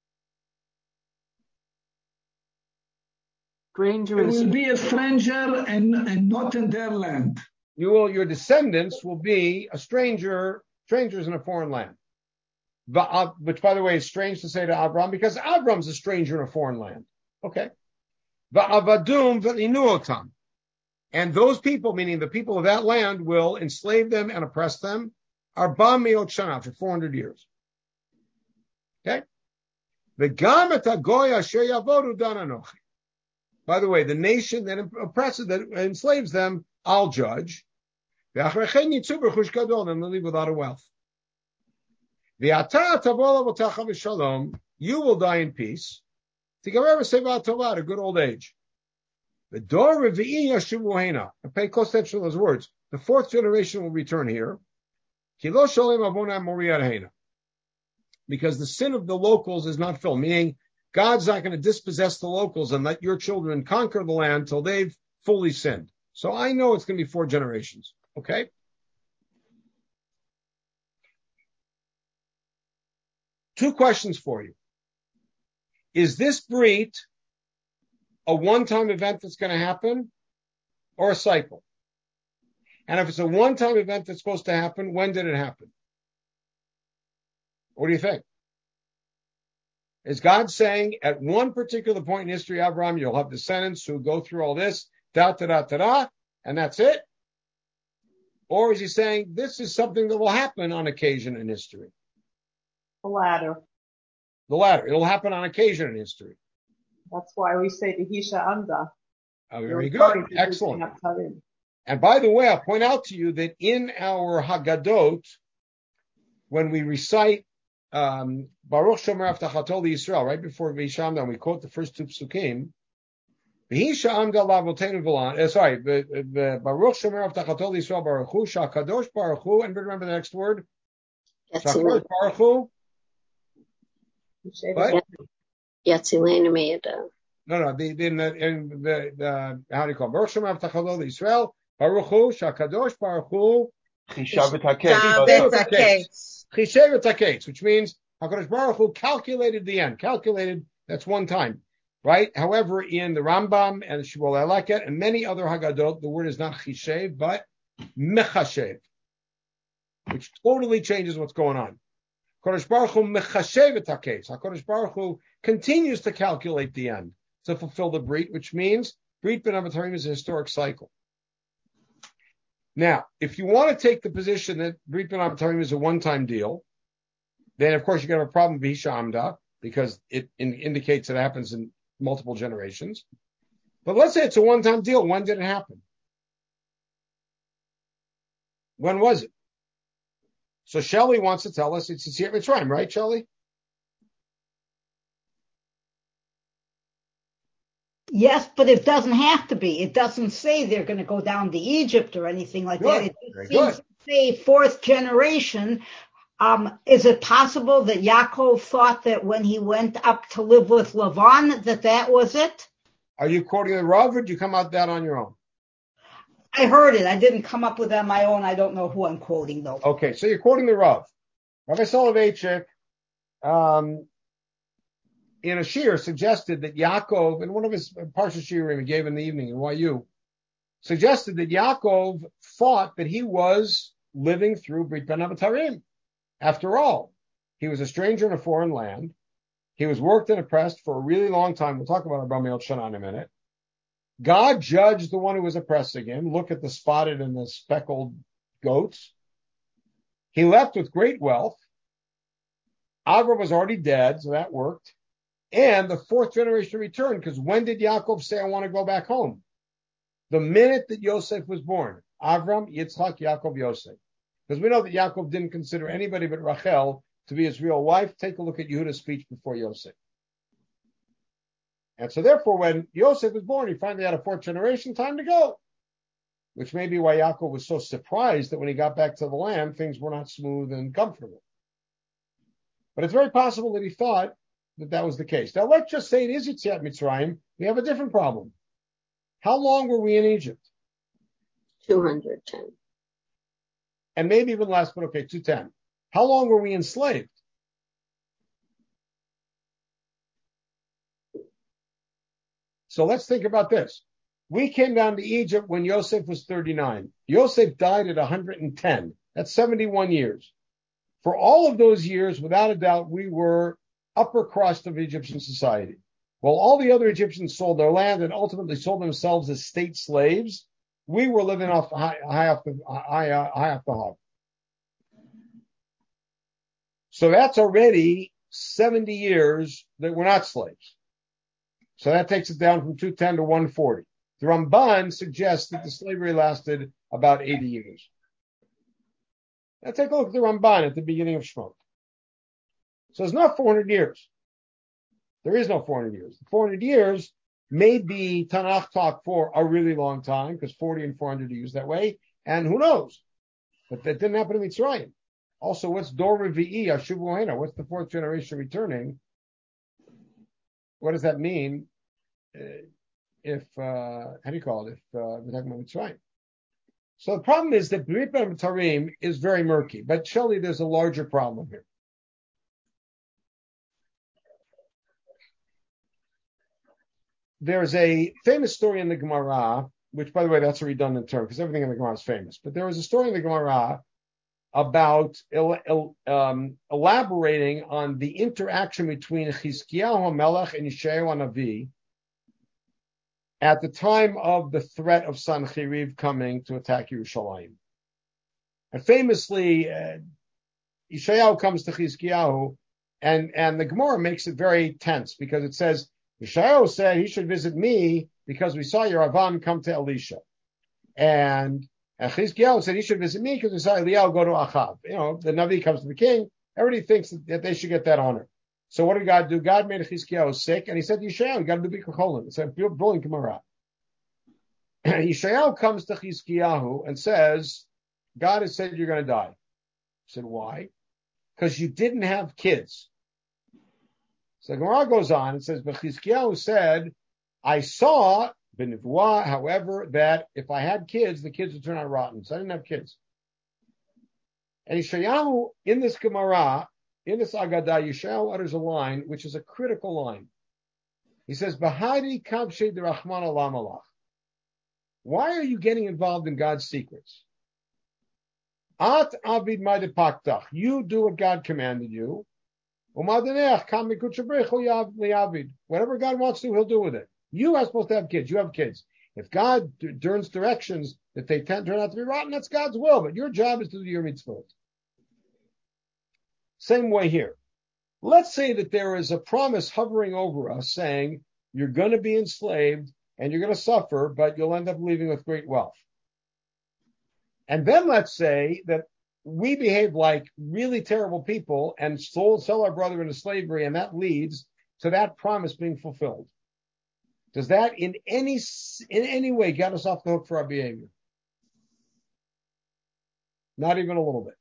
Stranger will be a stranger and not in their land. Your descendants will be strangers in a foreign land. Which, by the way, is strange to say to Avram because Avram's a stranger in a foreign land. Okay. Va'avadum v'linuotam. And those people, meaning the people of that land, will enslave them and oppress them. Arba me'ot shana, for 400 years. Okay. V'gam et hagoy asher yavodu dan anochi. By the way, the nation that oppresses, that enslaves them, I'll judge. Then they leave without a wealth. You will die in peace. To a good old age. And pay close attention to those words. The fourth generation will return here. Because the sin of the locals is not filled, meaning God's not going to dispossess the locals and let your children conquer the land till they've fully sinned. So I know it's going to be 4 generations. Okay? Two questions for you. Is this Brit a one-time event that's going to happen or a cycle? And if it's a one-time event that's supposed to happen, when did it happen? What do you think? Is God saying at one particular point in history, Abraham, you'll have descendants who go through all this, and that's it? Or is he saying this is something that will happen on occasion in history? The latter. The latter. It'll happen on occasion in history. That's why we say the Hisha Amda. Oh, very good. Excellent. And by the way, I'll point out to you that in our Haggadot, when we recite Baruch Shomer Avtachato Yisrael, right before V'Hisha Amda, we quote the first 2 psukim. V'Hisha Amda Lavotenu V'lan. Baruch Shomer Avtachato Yisrael Baruch Hu Shakadosh Baruch Hu. And remember the next word. Shakadosh Baruch Hu. What? Yatzilenu Me'eda. No. How do you call it? Baruch Shomer Avtachato Yisrael Baruch Hu Shakadosh Baruch Hu. Chishav Taketz, which means HaKadosh Baruch Hu calculated the end. Calculated, that's one time, right? However, in the Rambam and Shmuel Eleket and many other Haggadot, the word is not Chishev, but Mechashev, which totally changes what's going on. HaKadosh Baruch Hu Mechashev Taketz. HaKadosh Baruch Hu continues to calculate the end to fulfill the Brit, which means Brit Ben Avatarim is a historic cycle. Now, if you want to take the position that Brit Ben Avatarim is a one-time deal, then of course you're going to have a problem with V'Hisha Amda because it indicates it happens in multiple generations. But let's say it's a one-time deal. When did it happen? When was it? So Shelley wants to tell us it's Yetziat Mitzrayim, right, Shelley? Yes, but it doesn't have to be. It doesn't say they're going to go down to Egypt or anything like that. It just seems to say 4th generation. Is it possible that Yaakov thought that when he went up to live with Lavan that was it? Are you quoting the Rav or did you come out that on your own? I heard it. I didn't come up with it on my own. I don't know who I'm quoting, though. Okay, so you're quoting the Rav. Rabbi Soloveitchik, in a shir, suggested that Yaakov, in one of his Parsha shirim he gave in the evening in YU, suggested that Yaakov thought that he was living through Brit Ben Avatarim. After all, he was a stranger in a foreign land. He was worked and oppressed for a really long time. We'll talk about Abraham Shana in a minute. God judged the one who was oppressing him. Look at the spotted and the speckled goats. He left with great wealth. Avram was already dead, so that worked. And the 4th generation returned, because when did Yaakov say, I want to go back home? The minute that Yosef was born. Avram, Yitzchak, Yaakov, Yosef. Because we know that Yaakov didn't consider anybody but Rachel to be his real wife. Take a look at Yehuda's speech before Yosef. And so therefore, when Yosef was born, he finally had a 4th generation, time to go. Which may be why Yaakov was so surprised that when he got back to the land, things were not smooth and comfortable. But it's very possible that he thought that was the case. Now, let's just say it is Yetziat Mitzrayim. We have a different problem. How long were we in Egypt? 210. And maybe even less, but okay, 210. How long were we enslaved? So let's think about this. We came down to Egypt when Yosef was 39. Yosef died at 110. That's 71 years. For all of those years, without a doubt, we were upper crust of Egyptian society. While all the other Egyptians sold their land and ultimately sold themselves as state slaves, we were living off high off the hog. So that's already 70 years that we're not slaves. So that takes it down from 210 to 140. The Ramban suggests that the slavery lasted about 80 years. Now take a look at the Ramban at the beginning of Shemot. So it's not 400 years. There is no 400 years. The 400 years may be Tanakh talk for a really long time, because 40 and 400 are used that way, and who knows? But that didn't happen in Mitzrayim. Also, what's Dor Revi'i, Ashuvu Hena? What's the fourth generation returning? What does that mean? If how do you call it? If we're talking about Mitzrayim. So the problem is that Brit Ben Tarim is very murky, but surely there's a larger problem here. There's a famous story in the Gemara, which, by the way, that's a redundant term because everything in the Gemara is famous. But there was a story in the Gemara about elaborating on the interaction between Chizkiyahu HaMelech and Yeshayahu HaNavi at the time of the threat of Sancheriv coming to attack Yerushalayim. And famously, Yeshayahu comes to Chizkiyahu, and the Gemara makes it very tense because it says, Yeshayahu said he should visit me because we saw your Avam come to Elisha. And Chizkiyahu said he should visit me because we saw Eliyahu go to Achav. You know, the Navi comes to the king. Everybody thinks that they should get that honor. So what did God do? God made Chizkiyahu sick, and he said to Yeshayahu, you got to do Bikkur Cholim. It's a brilliant Gemara. Yeshayahu comes to Chizkiyahu and says, God has said you're going to die. He said, why? Because you didn't have kids. So the Gemara goes on and says, but Chizkiyahu said, I saw, B'Nevuah, however, that if I had kids, the kids would turn out rotten. So I didn't have kids. And Yeshayahu, in this Gemara, in this Agadah, Yeshayahu utters a line, which is a critical line. He says, Bahari Kavshe D'Rachman Olam Alach. Why are you getting involved in God's secrets? At Avid Ma'depaktach. You do what God commanded you. Whatever God wants to, he'll do with it. You are supposed to have kids. You have kids. If God turns directions that they turn out to be rotten, that's God's will. But your job is to do your mitzvot. Same way here. Let's say that there is a promise hovering over us saying you're going to be enslaved and you're going to suffer, but you'll end up leaving with great wealth. And then let's say that we behave like really terrible people and sell our brother into slavery, and that leads to that promise being fulfilled. Does that in any way get us off the hook for our behavior? Not even a little bit.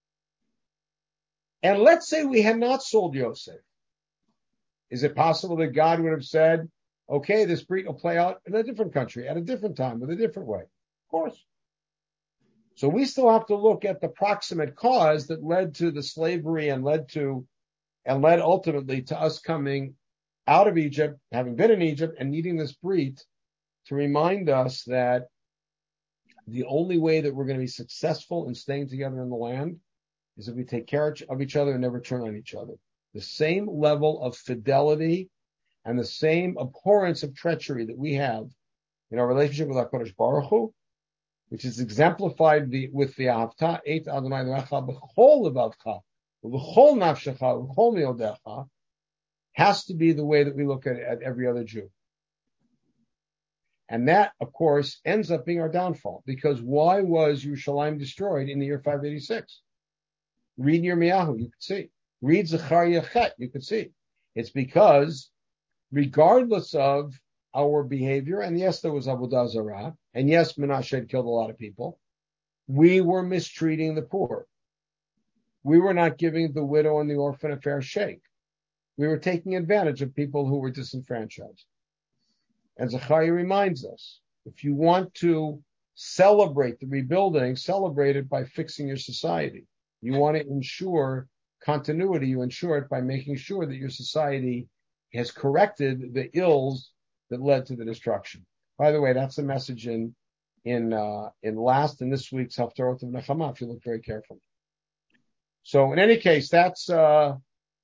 And let's say we had not sold Yosef. Is it possible that God would have said, okay, this breed will play out in a different country, at a different time, with a different way? Of course. So we still have to look at the proximate cause that led to the slavery and led ultimately to us coming out of Egypt, having been in Egypt and needing this brit to remind us that the only way that we're going to be successful in staying together in the land is if we take care of each other and never turn on each other. The same level of fidelity and the same abhorrence of treachery that we have in our relationship with HaKadosh Baruch Hu, which is exemplified with the Ahavta, Eit Adonai Lecha b'chol levavcha, b'chol nafshecha, b'chol miodecha, has to be the way that we look at every other Jew. And that, of course, ends up being our downfall, because why was Yerushalayim destroyed in the year 586? Read Yirmiyahu, you could see. Read Zechariah Chet, you could see. It's because, regardless of our behavior, and yes, there was Avodah Zarah, and yes, Menashe had killed a lot of people, we were mistreating the poor. We were not giving the widow and the orphan a fair shake. We were taking advantage of people who were disenfranchised. And Zechariah reminds us, if you want to celebrate the rebuilding, celebrate it by fixing your society. You want to ensure continuity, you ensure it by making sure that your society has corrected the ills that led to the destruction. By the way, that's the message in this week's Haftarot of Nechama, if you look very carefully. So in any case, that's the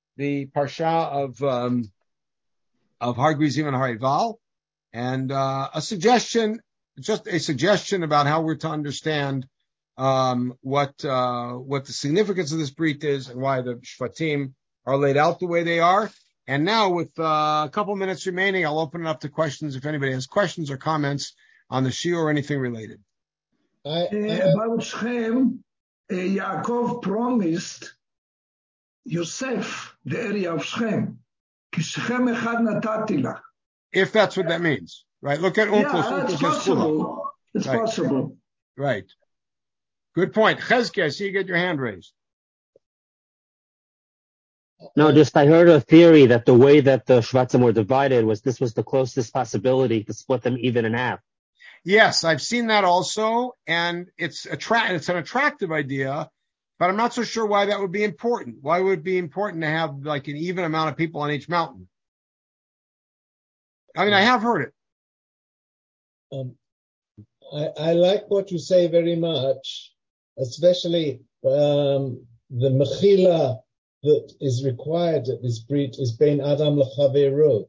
parsha of Har Grizim and Har Eival, and a suggestion about how we're to understand what the significance of this brit is and why the Shvatim are laid out the way they are. And now, with a couple minutes remaining, I'll open it up to questions if anybody has questions or comments on the shiur or anything related. About Shechem, Yaakov promised Yosef the area of Shechem. Shechem echad natati lach. If that's what that means, right? Look at Unclus. Yeah, it's possible. It's right. Possible. Right. Good point. Chezke, I see you get your hand raised. No, just I heard a theory that the way that the Shvatzim were divided was this was the closest possibility to split them even in half. Yes, I've seen that also, and it's an attractive idea, but I'm not so sure why that would be important. Why would it be important to have like an even amount of people on each mountain? I mean, I have heard it. I like what you say very much, especially the mechila that is required at this brit is bein Adam l'chaveru,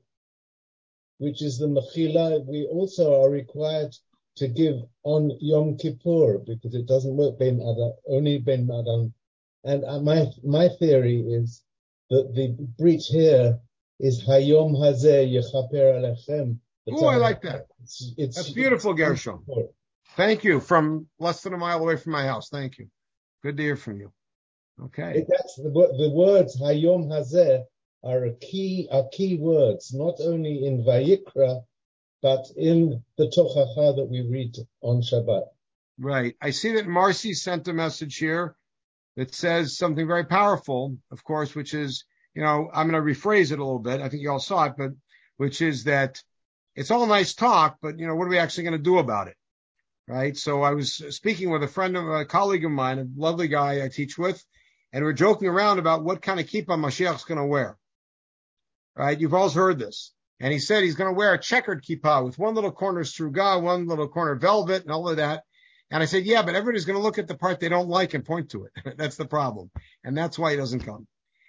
which is the mechila we also are required to give on Yom Kippur, because it doesn't work bein Adam, only bein Adam. And my theory is that the brit here is Hayom Hazeh Yechaper Alechem. Oh, I like that. That's beautiful, Gershom. Thank you. From less than a mile away from my house. Thank you. Good to hear from you. Okay. That's the words Hayom Hazeh are key words, not only in Vayikra, but in the Tochacha that we read on Shabbat. Right. I see that Marcy sent a message here that says something very powerful, of course, which is, I'm going to rephrase it a little bit. I think you all saw it, but which is that it's all nice talk, but, what are we actually going to do about it? Right. So I was speaking with a colleague of mine, a lovely guy I teach with, and we're joking around about what kind of kippah Mashiach's going to wear. Right. You've all heard this. And he said he's going to wear a checkered kippah with one little corner struga, one little corner velvet and all of that. And I said, yeah, but everybody's going to look at the part they don't like and point to it. That's the problem. And that's why he doesn't come.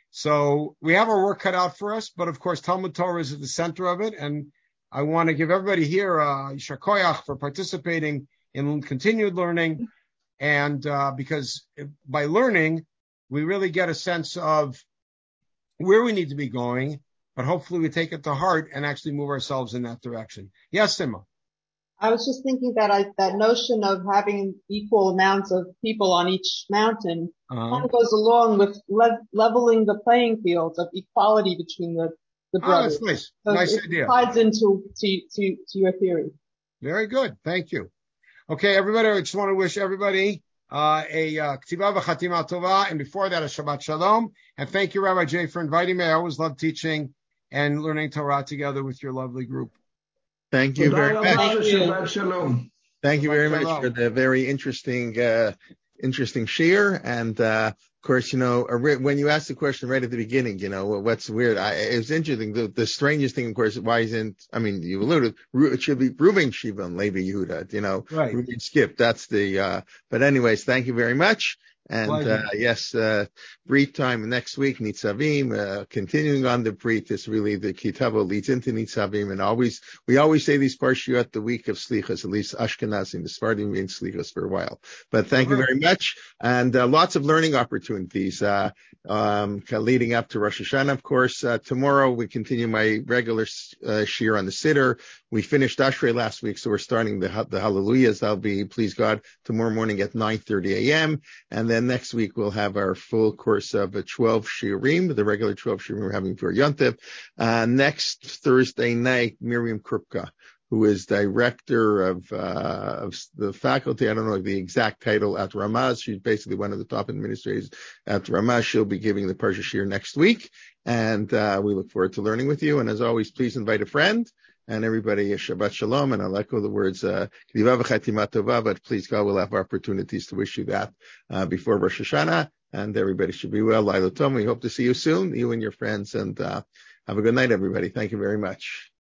So we have our work cut out for us, but of course, Talmud Torah is at the center of it. And I want to give everybody here Yishar Koyach for participating in continued learning. And because by learning, we really get a sense of where we need to be going, but hopefully we take it to heart and actually move ourselves in that direction. Yes, Sima. I was just thinking that that notion of having equal amounts of people on each mountain kind of goes along with leveling the playing fields of equality between the brothers. That's nice. So nice idea. It ties into your theory. Very good. Thank you. Okay, everybody, I just want to wish everybody a K'tivah v'chatima tova, and before that, a Shabbat Shalom. And thank you, Rabbi Jay, for inviting me. I always love teaching and learning Torah together with your lovely group. Thank you very much. Shabbat Shalom. Thank you very much for the very interesting shiur. And, of course, when you asked the question right at the beginning, what's weird, it was interesting. The strangest thing, of course, why you alluded, it should be Reuven, Shiva, and Levi Yehuda, right. Reuven skipped. That's but anyways, thank you very much. And, yes, Brit time next week, Nitzavim, continuing on the Brit, this really, the Kitavo leads into Nitzavim, and we always say these parshiyot the week of Slichas, at least Ashkenazim, the Sephardim being Slichas for a while. But thank you very much, and lots of learning opportunities, leading up to Rosh Hashanah, of course. Tomorrow we continue my regular shiur on the Siddur. We finished Ashrei last week, so we're starting the Hallelujahs. That'll be, please God, tomorrow morning at 9:30 a.m., and then next week we'll have our full course of 12 shiurim, the regular 12 shiurim we're having for Yom Tov. Next Thursday night, Miriam Krupka, who is director of the faculty, I don't know the exact title, at Ramaz. She's basically one of the top administrators at Ramaz. She'll be giving the Parsha shiur next week, and we look forward to learning with you. And as always, please invite a friend. And everybody, Shabbat Shalom, and I'll echo the words, K'tivah v'chatima tova, but please God, we'll have opportunities to wish you that before Rosh Hashanah, and everybody should be well. Laila Tom, we hope to see you soon, you and your friends, and have a good night, everybody. Thank you very much.